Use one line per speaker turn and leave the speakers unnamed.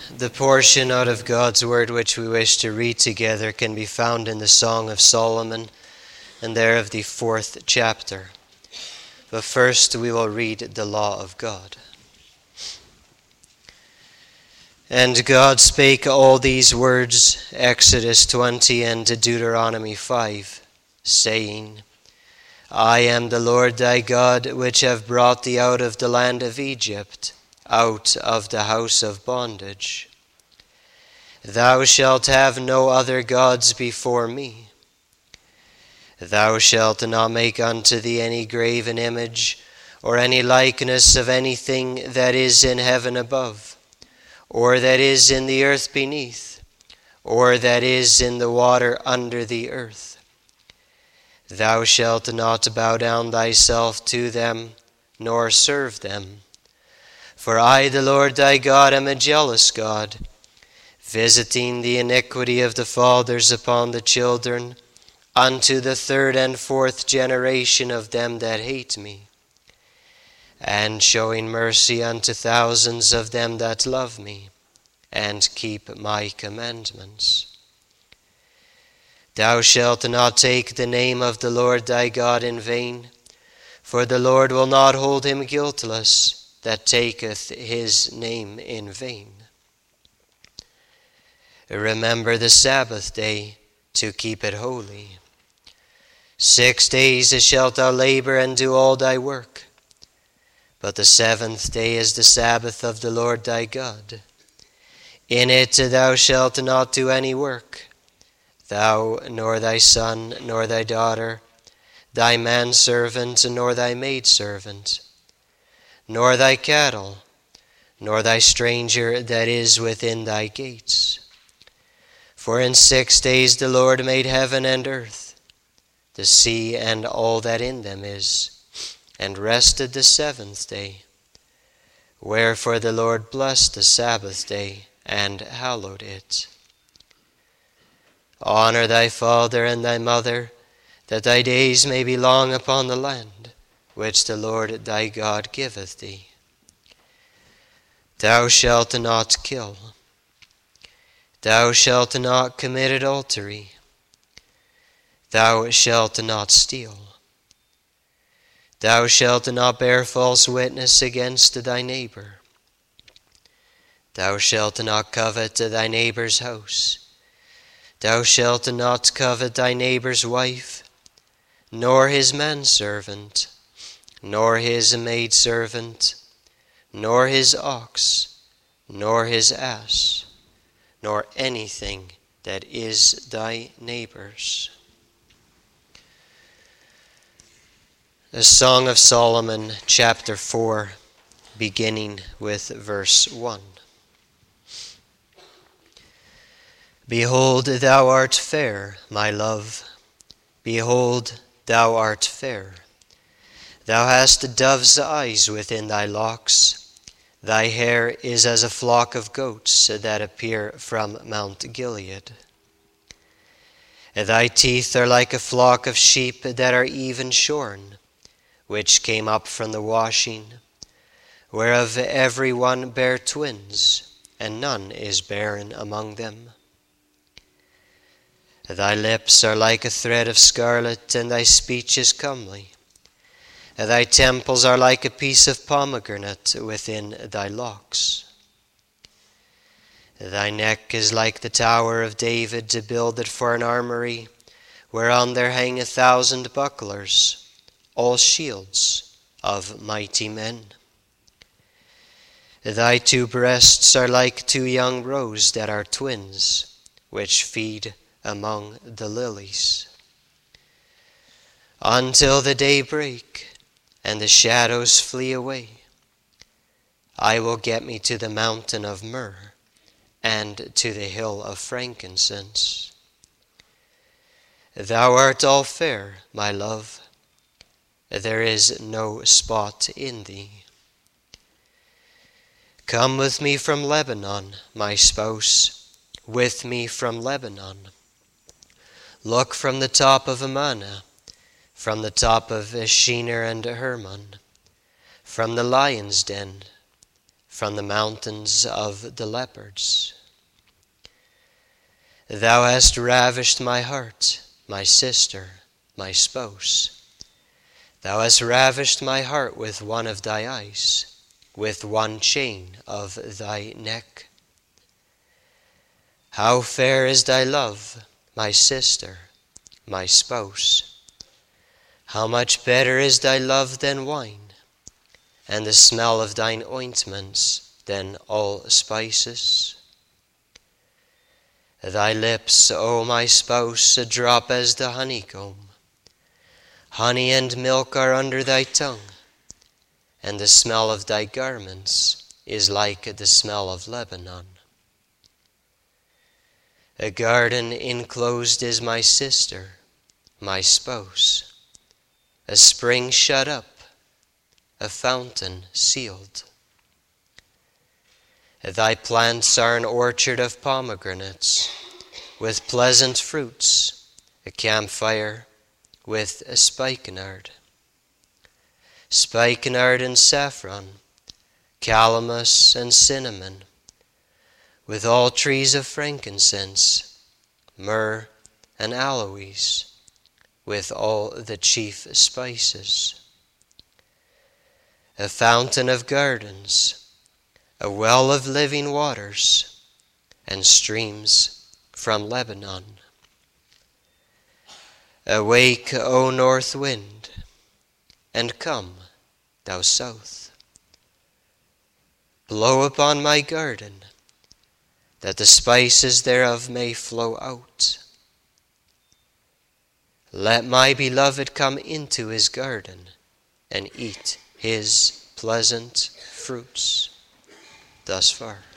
The portion out of God's Word which we wish to read together can be found in the Song of Solomon, and thereof the 4th chapter. But first we will read the law of God. And God spake all these words, Exodus 20 and Deuteronomy 5, saying, I am the Lord thy God, which have brought thee out of the land of Egypt, out of the house of bondage. Thou shalt have no other gods before me. Thou shalt not make unto thee any graven image, or any likeness of anything that is in heaven above, or that is in the earth beneath, or that is in the water under the earth. Thou shalt not bow down thyself to them, nor serve them. For I, the Lord thy God, am a jealous God, visiting the iniquity of the fathers upon the children, unto the 3rd and 4th generation of them that hate me, and showing mercy unto thousands of them that love me, and keep my commandments. Thou shalt not take the name of the Lord thy God in vain, for the Lord will not hold him guiltless that taketh his name in vain. Remember the Sabbath day to keep it holy. 6 days shalt thou labor and do all thy work, but the 7th day is the Sabbath of the Lord thy God. In it thou shalt not do any work, thou, nor thy son, nor thy daughter, thy manservant, nor thy maidservant, nor thy cattle, nor thy stranger that is within thy gates. For in 6 days the Lord made heaven and earth, the sea and all that in them is, and rested the 7th day. Wherefore the Lord blessed the Sabbath day, and hallowed it. Honor thy father and thy mother, that thy days may be long upon the land, which the Lord thy God giveth thee. Thou shalt not kill. Thou shalt not commit adultery. Thou shalt not steal. Thou shalt not bear false witness against thy neighbor. Thou shalt not covet thy neighbor's house. Thou shalt not covet thy neighbor's wife, nor his manservant, nor his maidservant, nor his ox, nor his ass, nor anything that is thy neighbor's. The Song of Solomon, chapter 4, beginning with verse 1. Behold, thou art fair, my love. Behold, thou art fair. Thou hast dove's eyes within thy locks. Thy hair is as a flock of goats that appear from Mount Gilead. Thy teeth are like a flock of sheep that are even shorn, which came up from the washing, whereof every one bare twins, and none is barren among them. Thy lips are like a thread of scarlet, and thy speech is comely. Thy temples are like a piece of pomegranate within thy locks. Thy neck is like the tower of David, builded for an armory, whereon there hang 1,000 bucklers, all shields of mighty men. Thy 2 breasts are like 2 young roes that are twins, which feed among the lilies. Until the day break, and the shadows flee away, I will get me to the mountain of myrrh, and to the hill of frankincense. Thou art all fair, my love. There is no spot in thee. Come with me from Lebanon, my spouse, with me from Lebanon. Look from the top of Amana, from the top of Shinar and Hermon, from the lion's den, from the mountains of the leopards. Thou hast ravished my heart, my sister, my spouse. Thou hast ravished my heart with one of thy eyes, with one chain of thy neck. How fair is thy love, my sister, my spouse! How much better is thy love than wine, and the smell of thine ointments than all spices. Thy lips, O my spouse, drop as the honeycomb. Honey and milk are under thy tongue, and the smell of thy garments is like the smell of Lebanon. A garden enclosed is my sister, my spouse, a spring shut up, a fountain sealed. Thy plants are an orchard of pomegranates, with pleasant fruits, a campfire with a spikenard. Spikenard and saffron, calamus and cinnamon, with all trees of frankincense, myrrh and aloes, with all the chief spices. A fountain of gardens, a well of living waters, and streams from Lebanon. Awake, O north wind, and come, thou south. Blow upon my garden, that the spices thereof may flow out. Let my beloved come into his garden, and eat his pleasant fruits. Thus far.